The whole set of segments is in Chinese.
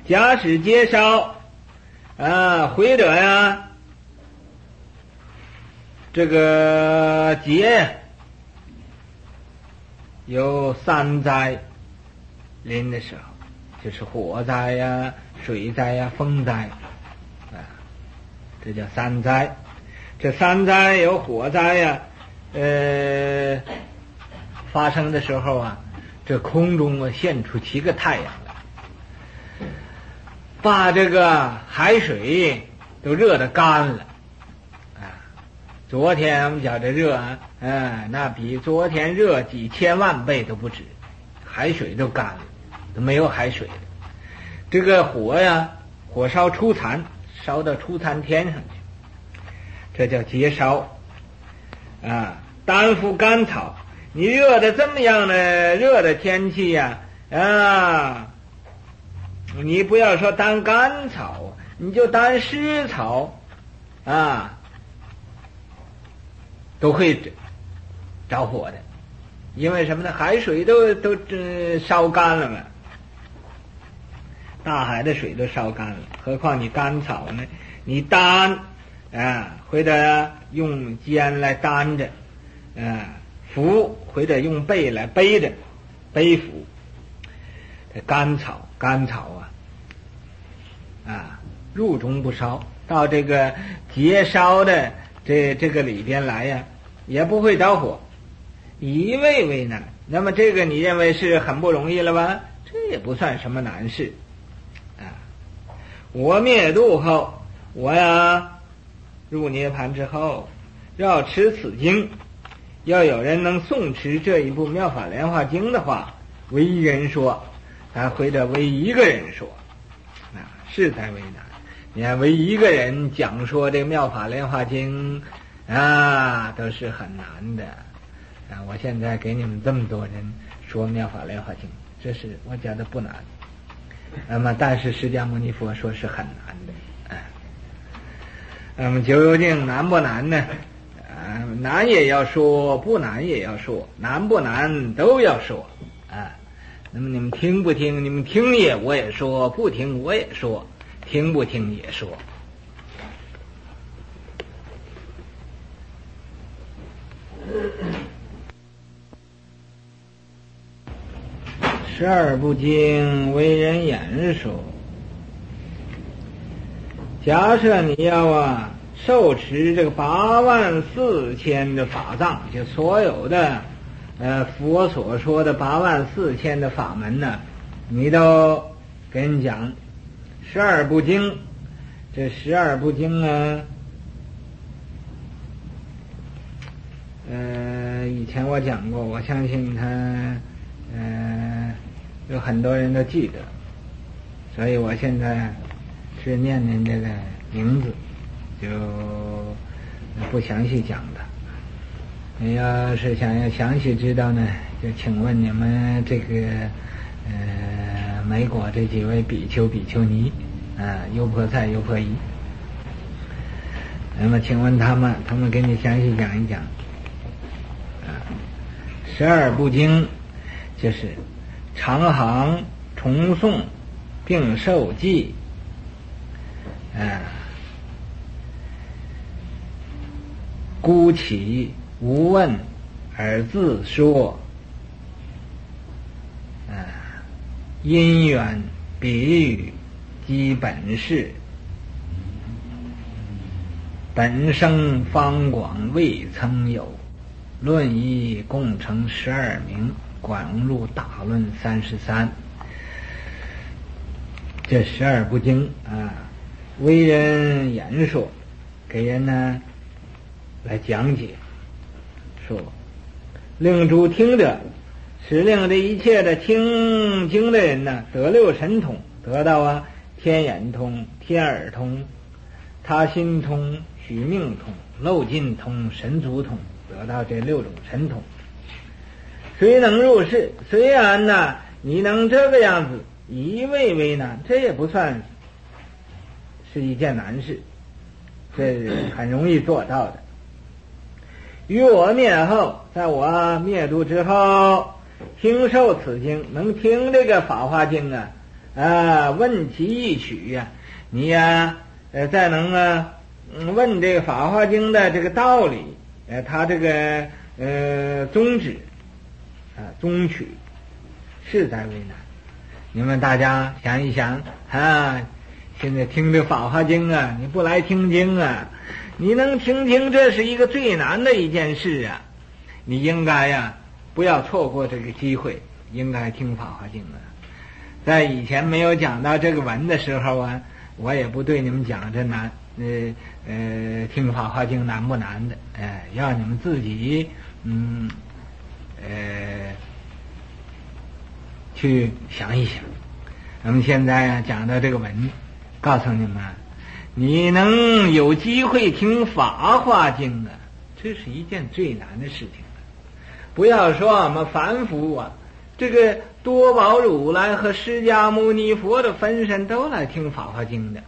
假使皆烧或者呀这个劫有三灾临的时候，就是火灾呀、水灾呀、风灾这叫三灾。这三灾有火灾呀发生的时候这空中现出7个太阳来，把这个海水都热得干了昨天我们讲这热那比昨天热几千万倍都不止，海水都干了，都没有海水了。这个火烧出残，烧到出残天上去，这叫劫烧担负干草。你热的这么样的热的天气你不要说担干草，你就担湿草都会着火的。因为什么呢？海水都烧干了嘛，大海的水都烧干了，何况你干草呢？你担或者用肩来担着扶，或者用背来背着背扶。这干草入中不烧，到这个劫烧的这个里边来也不会着火，一味为难。那么这个你认为是很不容易了吧？这也不算什么难事我灭度后，我入涅盘之后，要持此经，要有人能诵持这一部《妙法莲华经》的话，为一人说或者为一个人说实在为难。你看为一个人讲说这个《妙法莲华经》都是很难的我现在给你们这么多人说《妙法莲华经》，这是我觉得不难。那么但是释迦牟尼佛说是很难的那么究竟难不难呢？难也要说，不难也要说，难不难都要说那么你们听不听？你们听我也说，不听我也说，听不听也说。12部经为人演说。假设你要受持这个84000的法藏，就所有的佛所说的84000的法门呢，你都给人讲12部经。这12部经以前我讲过，我相信他有很多人都记得，所以我现在是念这个名字，就不详细讲的。你要是想要详细知道呢，就请问你们这个美国这几位比丘比丘尼优婆塞优婆夷，那么请问他们给你详细讲一讲12部经就是长行重诵并受记孤起无问而自说因缘比喻即本事本生方广未曾有论义共成12名广入大论33。这12部经为人演说，给人呢来讲解，说令诸听者，使令这一切的听经的人呢得6神通，得到天眼通、天耳通、他心通、许命通、漏尽通、神足通，得到这6种神通。谁能入世？虽然呢你能这个样子，一味为难，这也不算是一件难事，这很容易做到的。于我灭后，在我灭度之后，听受此经，能听这个法华经问其意取呀，你呀再能问这个《法华经》的这个道理，它这个宗旨宗取，实在为难。你们大家想一想现在听这《法华经》你不来听经你能听经，这是一个最难的一件事你应该不要错过这个机会，应该听《法华经》在以前没有讲到这个文的时候我也不对你们讲这难听《法华经》难不难的要你们自己去想一想。那么现在讲到这个文，告诉你们，你能有机会听《法华经》这是一件最难的事情不要说我们凡夫这个多宝如来和释迦牟尼佛的分身都来听《法华经》的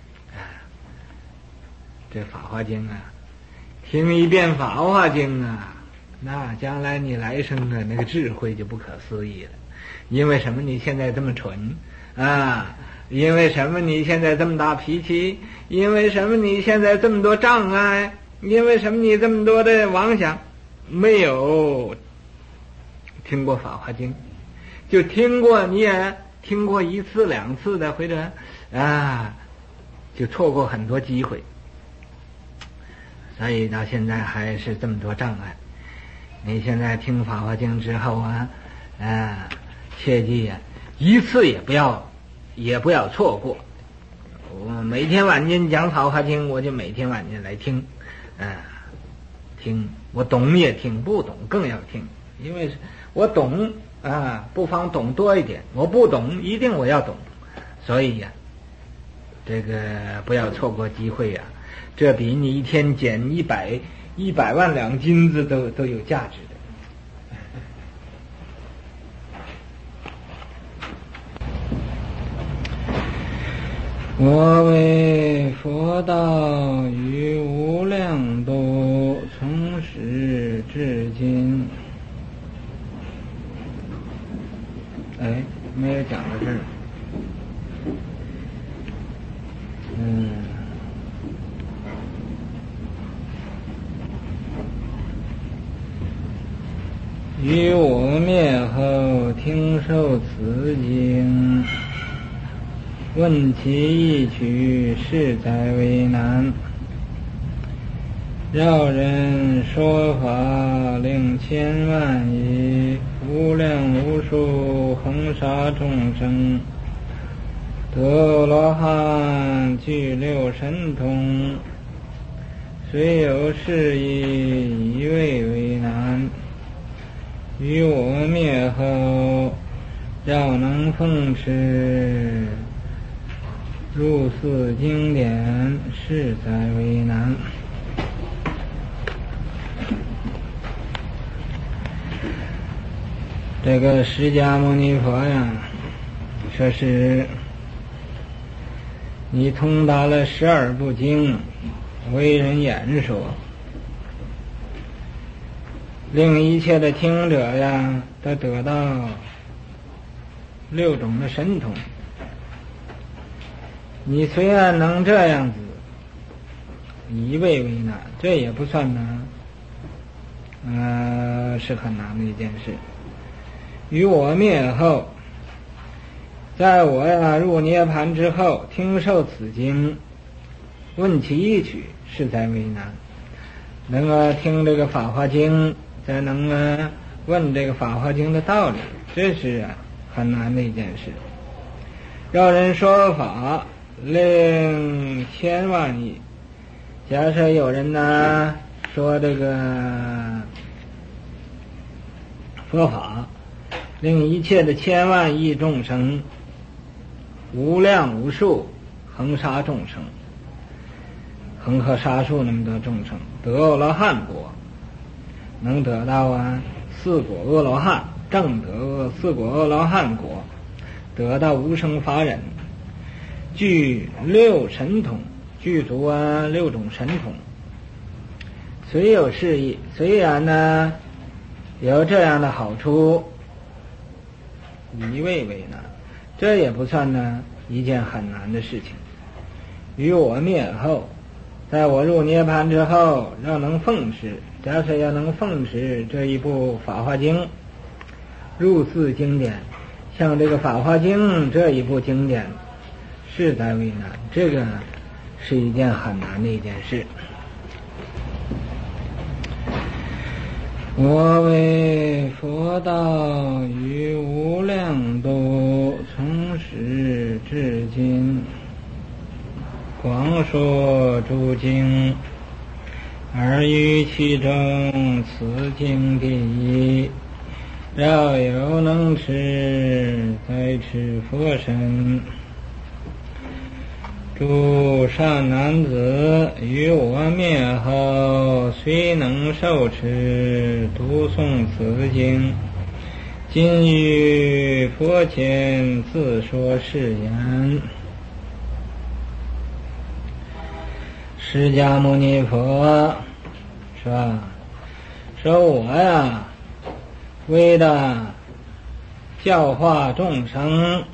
这《法华经》听一遍《法华经》那将来你来生的那个智慧就不可思议了。因为什么你现在这么蠢因为什么你现在这么大脾气？因为什么你现在这么多障碍？因为什么你这么多的妄想？没有听过《法华经》，就听过，你也听过一次两次的，或者就错过很多机会。所以到现在还是这么多障碍。你现在听《法华经》之后切记一次也不要错过。我每天晚间讲《法华经》，我就每天晚间来听听，我懂也听，不懂更要听，因为我懂不妨懂多一点，我不懂一定我要懂。所以这个不要错过机会这比你一天捡100万两金子都有价值的。我为佛道于无量度，从始至今。没有讲到这儿。于我灭后，听受此经，问其意取，实在为难。绕人说法，令千万亿，无量无数，恒沙众生，得罗汉，具六神通，虽有是意，一味为难。于我灭后，要能奉持，入寺经典，实在为难。这个释迦牟尼佛说是你通达了12部经，为人演说，令一切的听者都得到6种的神通。你虽然能这样子一味为难，这也不算难，是很难的一件事。于我灭后，在我入涅盘之后，听受此经，问其意取，实在为难。能够听这个《法华经》，再能问这个《法华经》的道理，这是很难的一件事。绕人说法，令千万亿。假设有人说这个佛法，令一切的千万亿众生，无量无数，恒沙众生，恒河沙数那么多众生，得阿罗汉果，能得到4果阿罗汉，正得4果阿罗汉果，得到无生法忍，具6神通，具足6种神通。虽有是意，虽然有这样的好处，一味为难， 这也不算呢一件很难的事情。于我灭后，在我入涅盘之后，要能奉持，假设要能奉持这一部法华经，入寺经典，像这个法华经这一部经典，实在为难，这个是一件很难的一件事。我为佛道于无量度，从始至今，广说诸经，而于其中此经第一。若有能持，再持佛身。诸善男子于我灭后，虽能受持读诵此经，今于佛前自说是言：释迦牟尼佛是吧？说我呀，为了教化众生，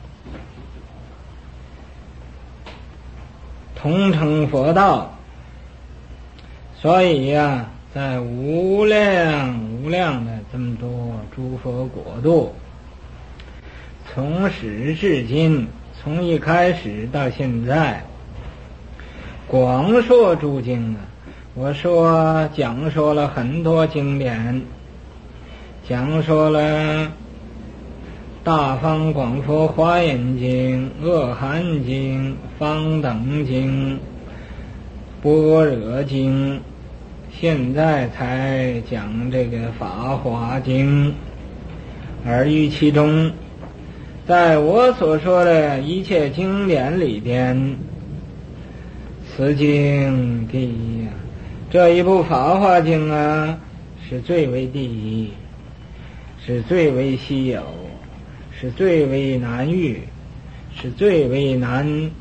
同成佛道，所以呀，在无量的这么多诸佛国度，从始至今，从一开始到现在，广说诸经啊，我讲说了很多经典，讲说了大方广佛华严经、阿含经、方等经、般若经，现在才讲这个法华经。而于其中，在我所说的一切经典里边，此经第一啊，这一部法华经啊，是最为第一，是最为稀有，是最为难遇，是最为难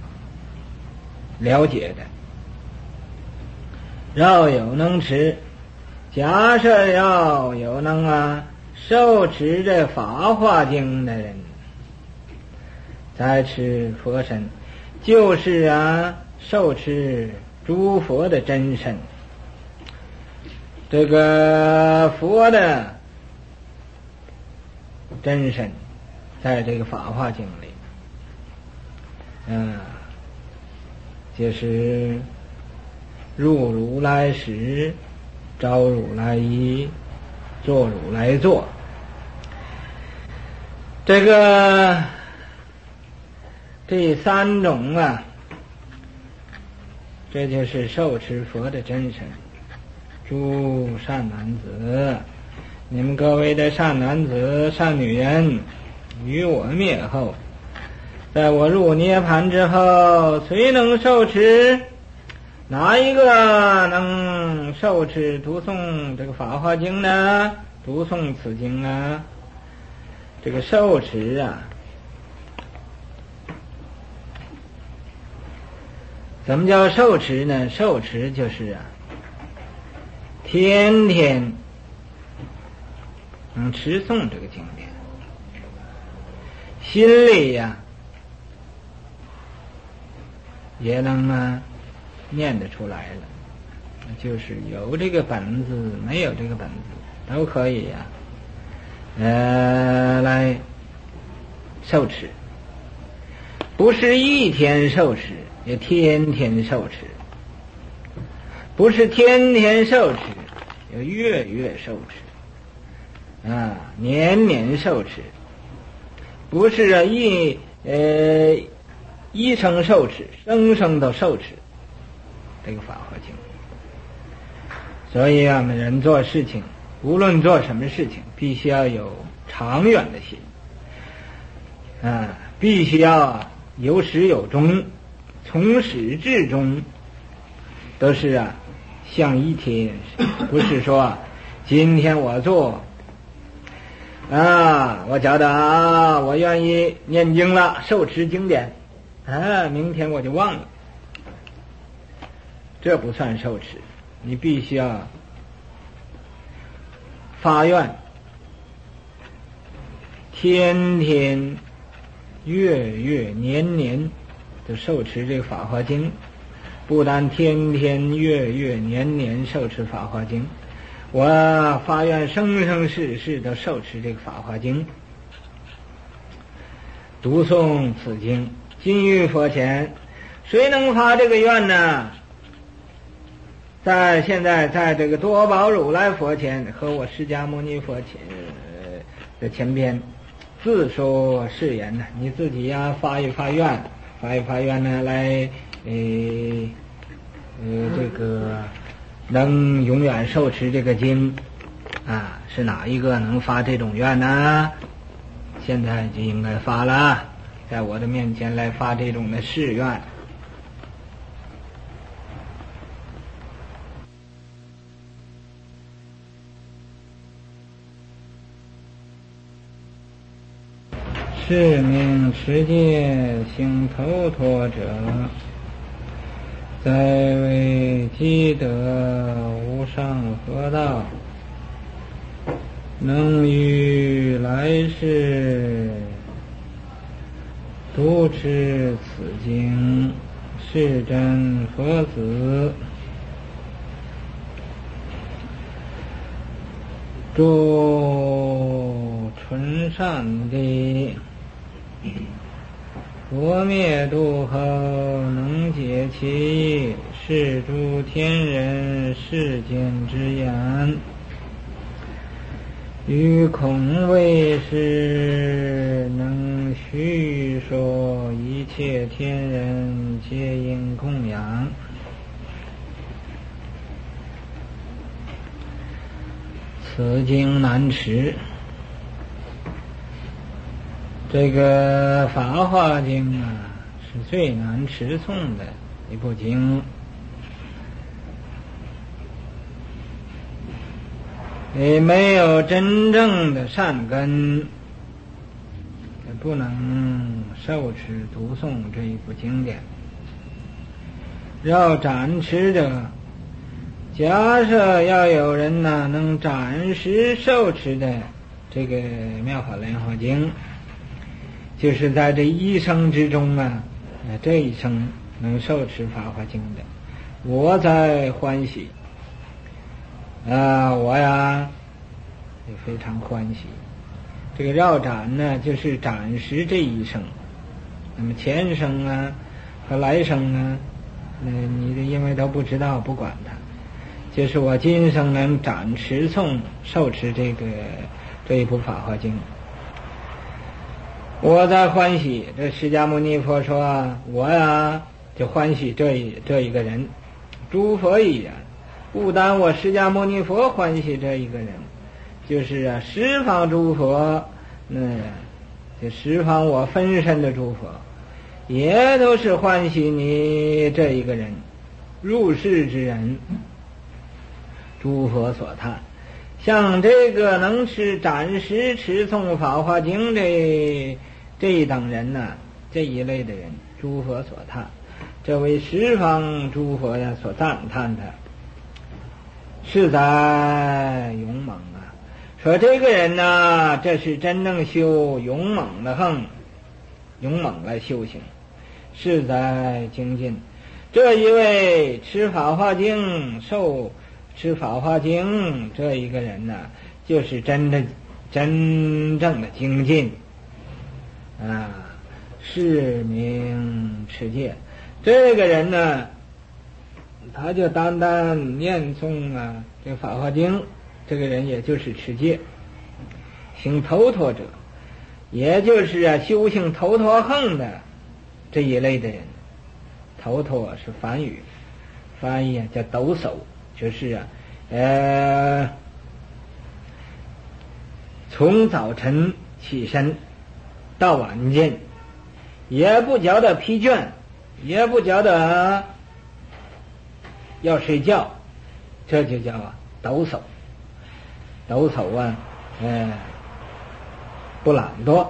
了解的。要有能持，假设要有能受持这法华经的人，再持佛身，就是受持诸佛的真身，这个佛的真身在这个法华经里，就是入如来时，招如来衣，坐如来座。这个这三种这就是受持佛的真身。诸善男子，你们各位的善男子、善女人，于我灭后，在我入涅盘之后，谁能受持？哪一个能受持读诵这个法华经呢？读诵此经这个受持怎么叫受持呢？受持就是天天能持诵这个经典，心里也能念得出来了，就是有这个本子没有这个本子都可以来受持，不是一天受持，也天天受持，不是天天受持，也月月受持，年年受持，不是一生受持，生生都受持这个法华经。所以我们人做事情，无论做什么事情，必须要有长远的心，必须要有始有终，从始至终都是像一天，不是说今天我做我觉得我愿意念经了，受持经典，明天我就忘了，这不算受持。你必须要发愿，天天月月年年都受持这个法华经，不但天天月月年年受持法华经，我发愿生生世世都受持这个法华经，读诵此经，今于佛前。谁能发这个愿呢？现在在这个多宝如来佛前和我释迦牟尼佛前的前边自说誓言呢，你自己呀发一发愿呢，来这个能永远受持这个经啊，是哪一个能发这种愿呢？现在就应该发了，在我的面前来发这种的誓愿。是名持戒行头陀者，在为积德无上佛道，能于来世读持此经，是真佛子。诸纯善的佛灭度后，能解其意，是诸天人世间之言。于恐为是，能须说一切天人皆应供养。此经难持。这个法华经啊，是最难持诵的一部经。没有真正的善根，不能受持读诵这一部经典。要展持者，假设要有人呢能暂时受持的这个妙法莲华经，就是在这一生之中啊，这一生能受持法华经的，我在欢喜我呀也非常欢喜。这个绕展呢，就是暂时这一生，那么前生啊和来生啊，你因为都不知道，不管它，就是我今生能暂时受持这一部法华经，我在欢喜。这释迦牟尼佛说我呀就欢喜这一个人，诸佛亦然。不单我释迦牟尼佛欢喜这一个人，就是十方诸佛，这十方我分身的诸佛，也都是欢喜你这一个人。入世之人，诸佛所叹。像这个能暂时持诵法华经这一等人呢，这一类的人，诸佛所叹。这为十方诸佛呀所赞叹的，是在勇猛啊！说这个人呢，这是真正修勇猛的勇猛来修行，是在精进。这一位持法华经持法华经这一个人呢，就是真正的精进是名持戒。这个人呢，他就单单念诵这法华经，这个人也就是持戒。行头陀者，也就是修行头陀横的这一类的人。头陀是梵语，翻译叫抖擞，就是从早晨起身到晚间，也不觉得疲倦，也不觉得要睡觉，这就叫抖擞。抖擞不懒惰。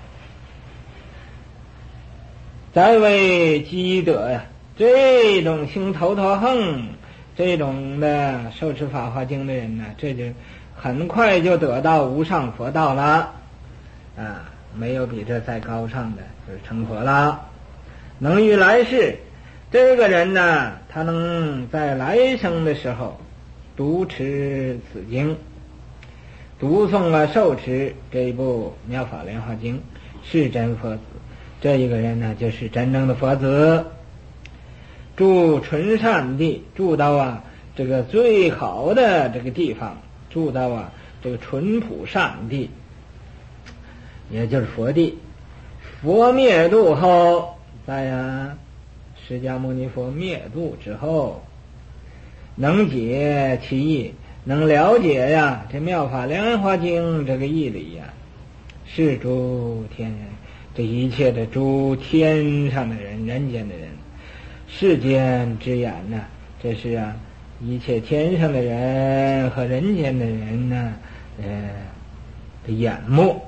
再为积德呀，这种行头陀横，这种的受持法华经的人呢，这就很快就得到无上佛道了没有比这再高尚的，就是成佛了。能于来世，这个人呢，他能在来生的时候读持此经，读诵受持这一部《妙法莲华经》，是真佛子。这一个人呢，就是真正的佛子。住纯善地，住到这个最好的这个地方，住到这个淳朴善地，也就是佛地。佛灭度后，在释迦牟尼佛灭度之后，能解其意，能了解这妙法莲华经这个义理是诸天人，这一切的诸天上的人，人间的人，世间之眼呢，这是一切天上的人和人间的人呢的眼目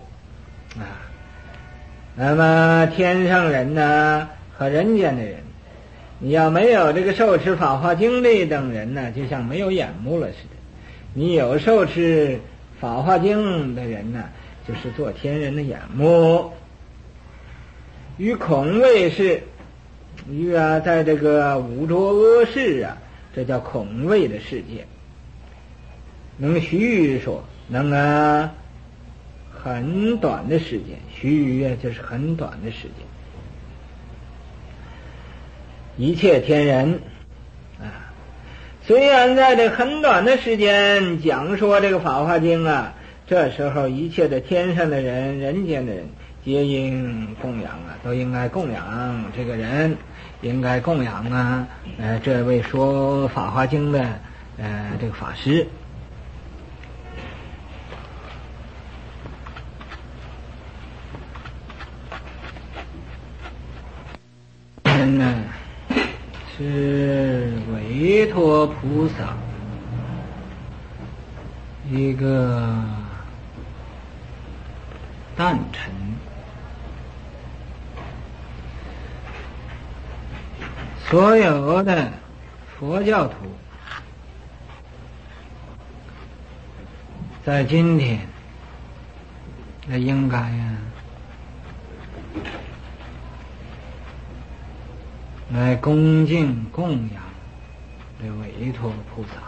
那么天上人呢和人间的人，你要没有这个受持法华经这等人呢，就像没有眼目了似的。你有受持法华经的人呢，就是做天人的眼目。于恐畏是于在这个五浊恶世这叫恐畏的世界，能须臾说，能很短的时间，须臾就是很短的时间。一切天人虽然在这很短的时间讲说这个法华经这时候一切的天上的人，人间的人皆应供养都应该供养这个人，应该供养这位说法华经的这个法师。人呢是维陀菩萨一个诞辰，所有的佛教徒在今天应该来恭敬供养这维陀菩萨。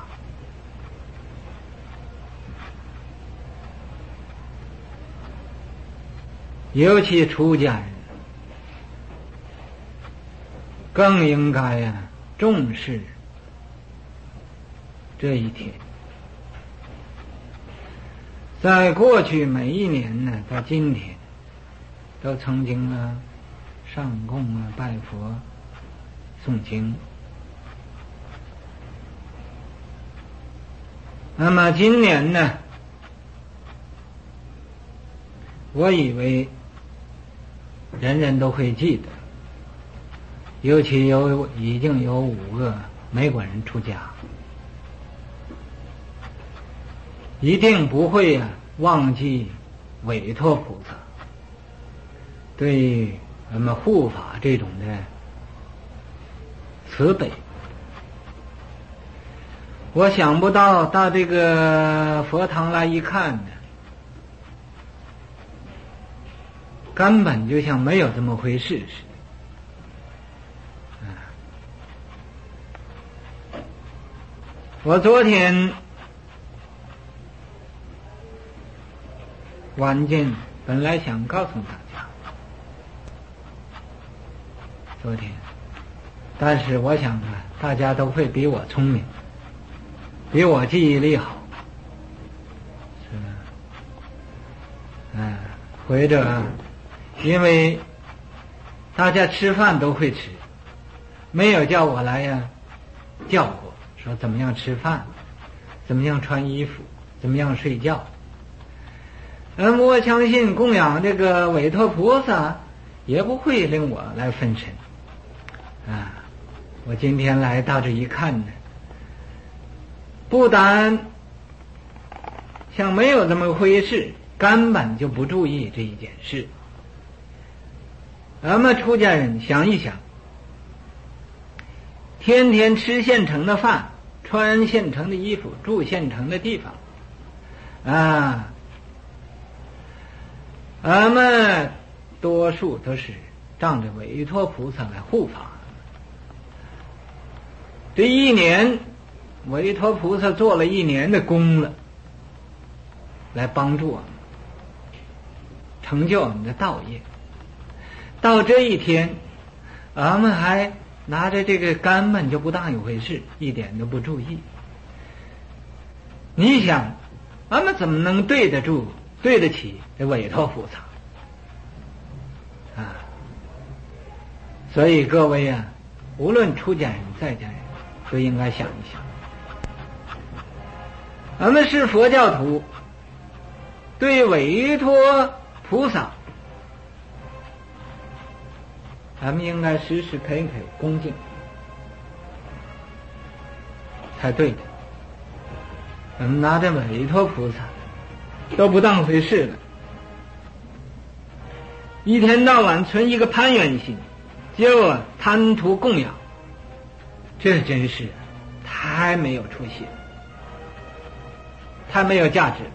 尤其出家人更应该重视这一天。在过去每一年呢，到今天都曾经上供拜佛诵经。那么今年呢，我以为人人都会记得，尤其已经有5个美国人出家，一定不会忘记委托菩萨对我们护法这种的慈悲。我想不到到这个佛堂来一看呢，根本就像没有这么回事似的。我昨天晚间本来想告诉大家，昨天，但是我想大家都会比我聪明，比我记忆力好，或者因为大家吃饭都会吃，没有叫我来教过，说怎么样吃饭，怎么样穿衣服，怎么样睡觉。我相信供养这个委托菩萨也不会令我来分神我今天来到这一看呢，不但像没有这么回事，根本就不注意这一件事。咱们出家人想一想，天天吃现成的饭，穿现成的衣服，住现成的地方俺们多数都是仗着韦陀菩萨来护法。这一年，韦陀菩萨做了1年的功了，来帮助我们成就我们的道业。到这一天，俺们还拿着这个根本就不当一回事，一点都不注意。你想，俺们怎么能对得起这韦陀菩萨啊？所以各位啊，无论出家人在家人，都应该想一想，俺们是佛教徒，对韦陀菩萨，咱们应该时时刻刻恭敬才对的。咱们拿着韦陀菩萨都不当回事了，一天到晚存一个攀缘心，结果贪图供养，这真是太没有出息了，太没有价值了。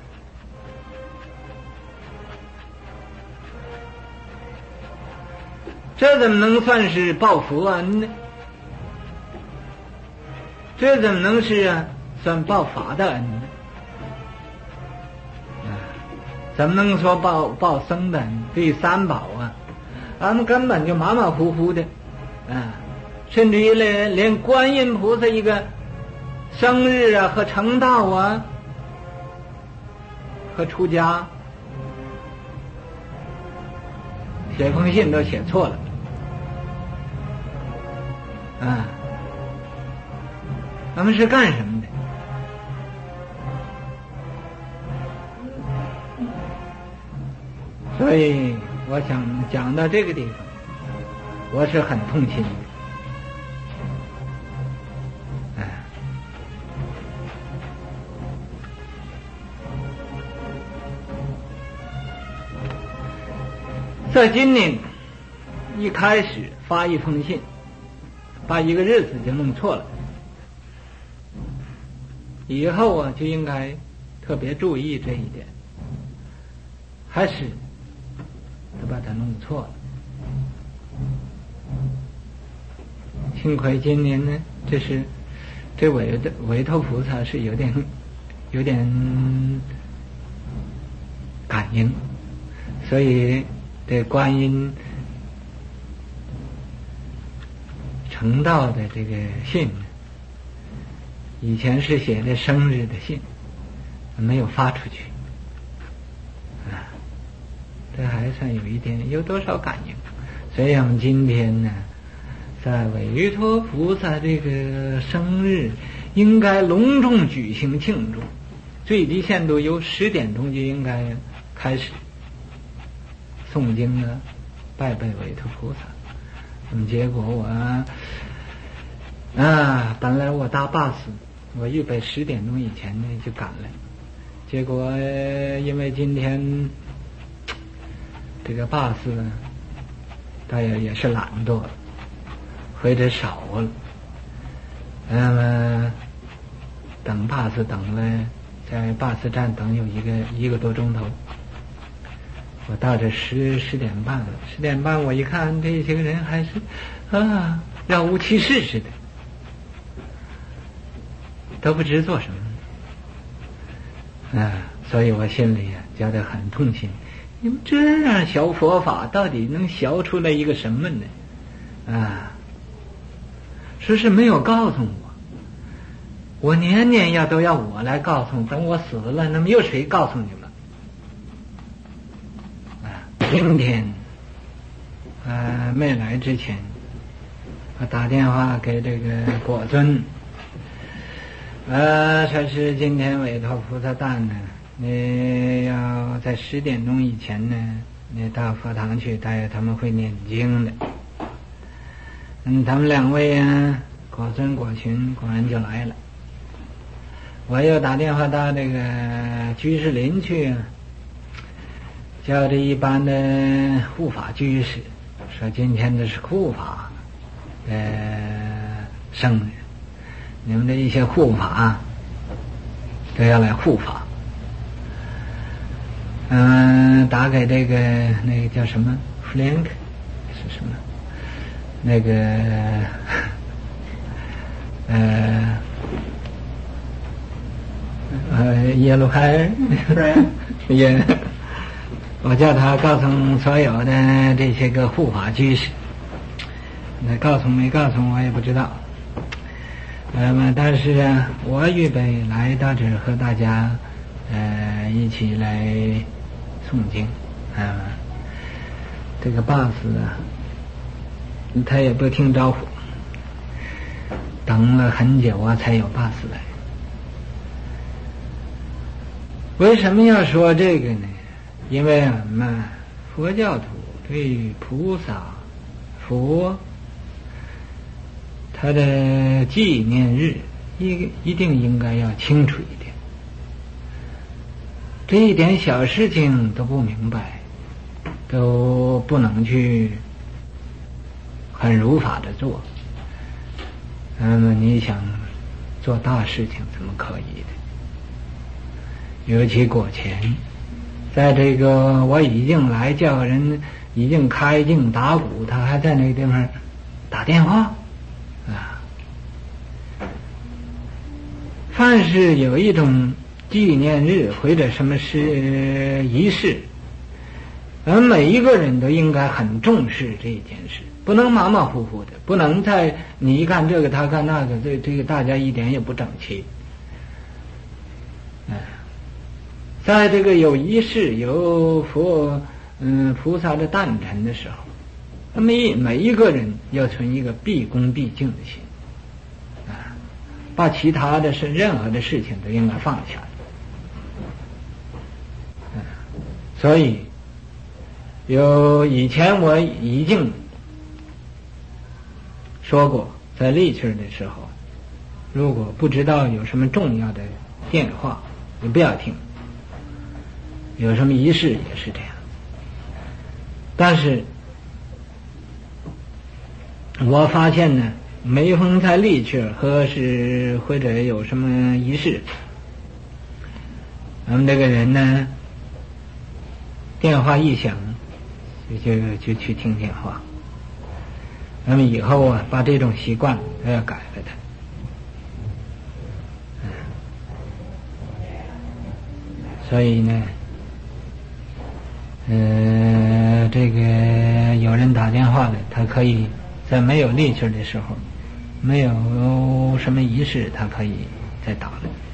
这怎么能算是报佛恩呢？这怎么能是算报法的恩呢？怎么能说报僧的恩？对三宝啊，俺们根本就马马虎虎的甚至于连观音菩萨一个生日啊和成道啊和出家写封信都写错了咱们是干什么的？所以我想讲到这个地方，我是很痛心的。在今年一开始发一封信，把一个日子就弄错了，以后就应该特别注意这一点，还是都把它弄错了。幸亏今年呢，这韦陀菩萨是有点感应，所以这观音成道的这个信，以前是写的生日的信，没有发出去这还算有多少感应。所以我们今天呢，在韦陀菩萨这个生日应该隆重举行庆祝，最低限度由10点钟就应该开始诵经了，拜韦陀菩萨。结果我本来我搭巴士，我预备10点钟以前呢就赶来，结果因为今天这个巴士呢，他也是懒惰，回的少了。等巴士等了，在巴士站等有一个多钟头。我到这10点半了，10点半我一看这些个人还是若无其事似的，都不知做什么。所以我心里觉得很痛心。你们这样学佛法，到底能学出来一个什么呢？说是没有告诉我年年都要我来告诉，等我死了，那么又谁告诉你们？今天没来之前，我打电话给这个果尊，说是今天韦陀菩萨诞呢，你要在10点钟以前呢，你到佛堂去，他们会念经的。他们2位果尊果群果然就来了。我又打电话到这个居士林去叫这一般的护法居士，说今天的是护法生日，你们的一些护法都要来护法。 打给这个那个叫什么 Frank 是什么那个耶路海也，我叫他告诉所有的这些个护法居士，那告诉没告诉我也不知道。但是啊，我预备来到这儿和大家一起来诵经这个巴斯啊，他也不听招呼，等了很久啊才有巴斯来。为什么要说这个呢？因为我们佛教徒对于菩萨佛他的纪念日一定应该要清楚一点，这一点小事情都不明白，都不能去很如法的做，那么你想做大事情怎么可以的？尤其过前，在这个我已经来叫人已经开镜打鼓，他还在那个地方打电话啊。凡是有一种纪念日或者什么是仪式，而每一个人都应该很重视这一件事，不能马马虎虎的，不能在你一看这个他看那个，这个大家一点也不整齐。在这个有仪式有菩萨的诞辰的时候，那么每一个人要存一个毕恭毕敬的心把其他的任何的事情都应该放下所以以前我已经说过，在立春的时候，如果不知道有什么重要的电话，你不要听，有什么仪式也是这样。但是我发现呢，每逢在立春或者有什么仪式，咱们这个人呢，电话一响就去听电话。那么以后啊，把这种习惯都要改了它。所以呢，这个有人打电话了，他可以在没有立春的时候，没有什么仪式，他可以再打了。